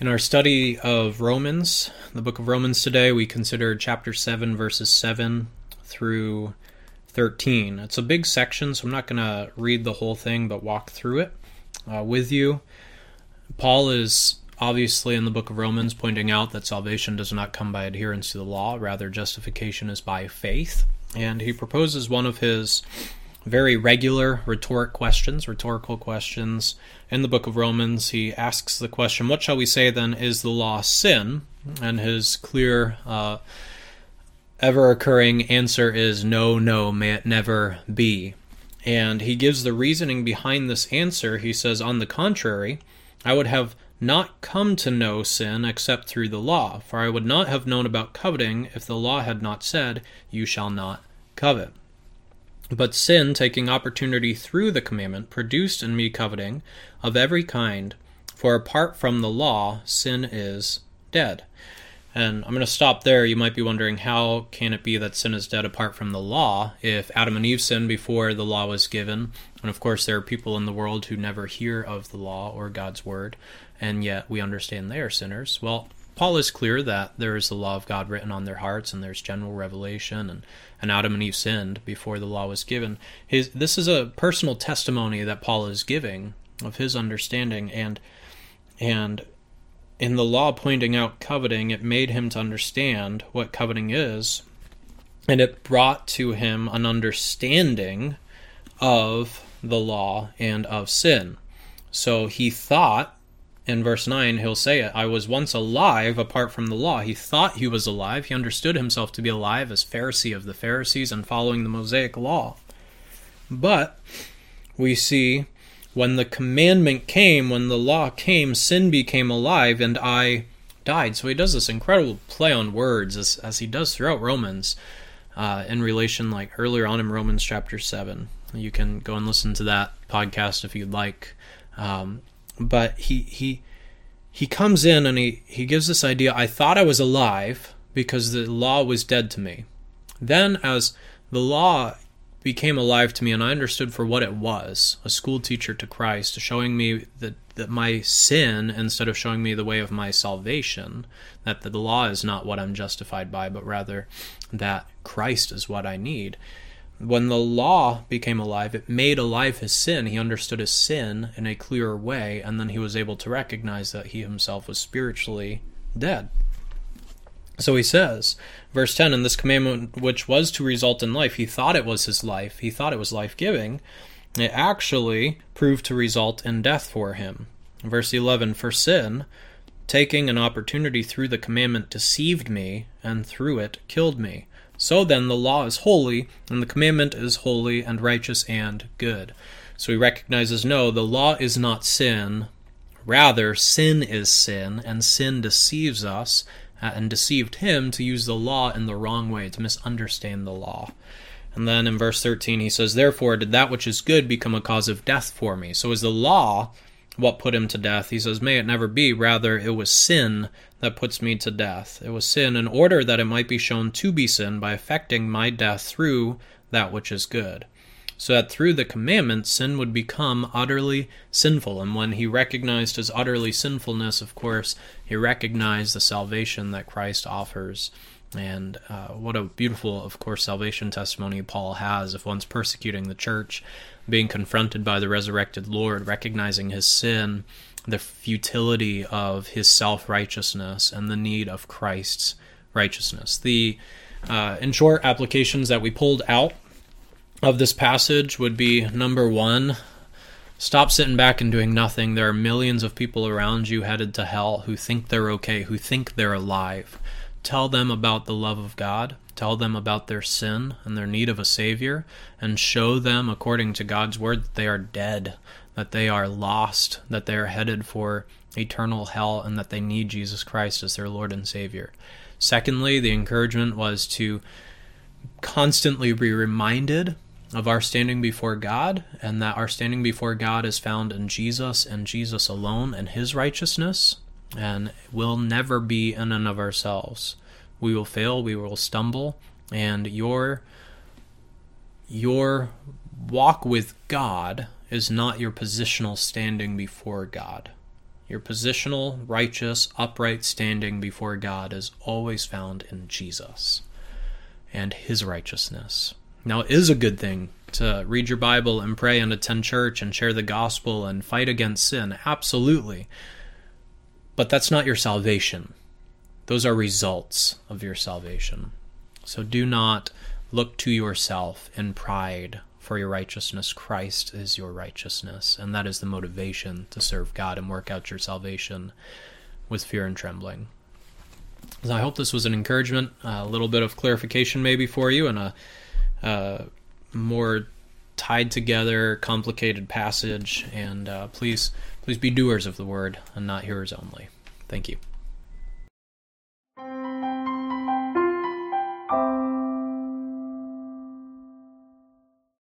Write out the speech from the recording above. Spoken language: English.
In our study of Romans, the book of Romans today, we consider chapter 7, verses 7 through 13. It's a big section, so I'm not going to read the whole thing, but walk through it with you. Paul is obviously in the book of Romans pointing out that salvation does not come by adherence to the law, rather justification is by faith. And he proposes one of his very regular rhetorical questions in the book of Romans. He asks the question, what shall we say then, is the law sin? And his clear, ever-occurring answer is no, may it never be. And he gives the reasoning behind this answer. He says, on the contrary, I would have not come to know sin except through the law, for I would not have known about coveting if the law had not said, you shall not covet. But sin, taking opportunity through the commandment, produced in me coveting of every kind, for apart from the law, sin is dead. And I'm going to stop there. You might be wondering, how can it be that sin is dead apart from the law if Adam and Eve sinned before the law was given? And of course, there are people in the world who never hear of the law or God's word, and yet we understand they are sinners. Well, Paul is clear that there is the law of God written on their hearts, and there's general revelation, and Adam and Eve sinned before the law was given. This is a personal testimony that Paul is giving of his understanding, and in the law pointing out coveting, it made him to understand what coveting is, and it brought to him an understanding of the law and of sin. So he thought, in verse 9, he'll say it, I was once alive apart from the law. He thought he was alive. He understood himself to be alive as Pharisee of the Pharisees and following the Mosaic law. But we see when the commandment came, when the law came, sin became alive and I died. So he does this incredible play on words as he does throughout Romans in relation, like earlier on in Romans chapter 7. You can go and listen to that podcast if you'd like. But he comes in and he gives this idea, I thought I was alive because the law was dead to me. Then as the law became alive to me and I understood for what it was, a school teacher to Christ, showing me that my sin, instead of showing me the way of my salvation, that the law is not what I'm justified by, but rather that Christ is what I need. When the law became alive, it made alive his sin. He understood his sin in a clearer way, and then he was able to recognize that he himself was spiritually dead. So he says, verse 10, in this commandment which was to result in life, he thought it was his life. He thought it was life-giving. It actually proved to result in death for him. Verse 11, for sin, taking an opportunity through the commandment, deceived me, and through it killed me. So then the law is holy, and the commandment is holy and righteous and good. So he recognizes, no, the law is not sin. Rather, sin is sin, and sin deceives us, and deceived him to use the law in the wrong way, to misunderstand the law. And then in verse 13 he says, therefore did that which is good become a cause of death for me. So is the law what put him to death? He says, may it never be. Rather, it was sin that puts me to death. It was sin in order that it might be shown to be sin by effecting my death through that which is good. So that through the commandment, sin would become utterly sinful. And when he recognized his utterly sinfulness, of course, he recognized the salvation that Christ offers. And what a beautiful, of course, salvation testimony Paul has if one's persecuting the church, being confronted by the resurrected Lord, recognizing his sin, the futility of his self-righteousness, and the need of Christ's righteousness. The, in short, applications that we pulled out of this passage would be, number one, stop sitting back and doing nothing. There are millions of people around you headed to hell who think they're okay, who think they're alive. Tell them about the love of God. Tell them about their sin and their need of a Savior, and show them, according to God's word, that they are dead, that they are lost, that they are headed for eternal hell, and that they need Jesus Christ as their Lord and Savior. Secondly, the encouragement was to constantly be reminded of our standing before God, and that our standing before God is found in Jesus and Jesus alone and His righteousness, and will never be in and of ourselves. We will fail, we will stumble, and your walk with God is not your positional standing before God. Your positional, righteous, upright standing before God is always found in Jesus and his righteousness. Now, it is a good thing to read your Bible and pray and attend church and share the gospel and fight against sin. Absolutely. But that's not your salvation. Those are results of your salvation. So do not look to yourself in pride for your righteousness. Christ is your righteousness, and that is the motivation to serve God and work out your salvation with fear and trembling. So I hope this was an encouragement, a little bit of clarification maybe for you, and a more tied together, complicated passage. And please be doers of the word and not hearers only. Thank you.